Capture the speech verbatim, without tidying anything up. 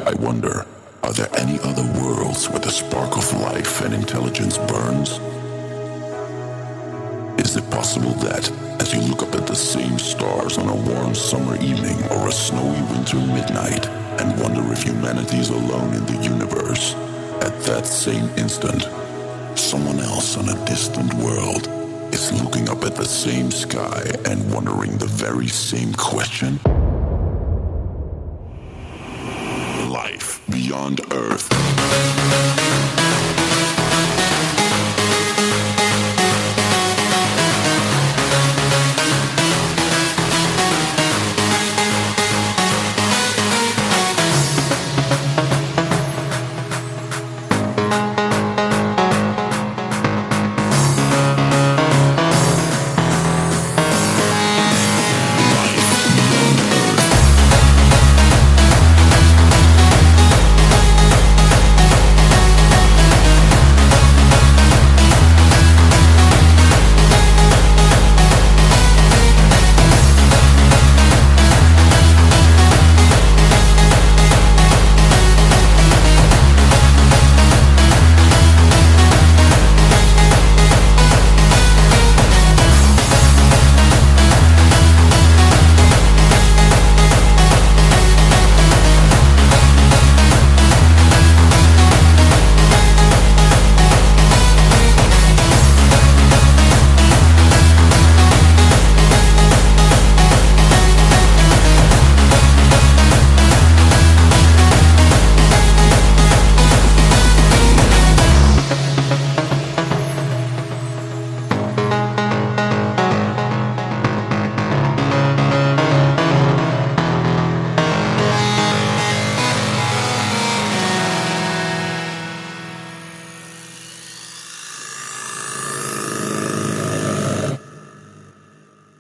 I wonder, are there any other worlds where the spark of life and intelligence burns? Is it possible that, as you look up at the same stars on a warm summer evening or a snowy winter midnight, and wonder if humanity is alone in the universe, at that same instant, someone else on a distant world is looking up at the same sky and wondering the very same question?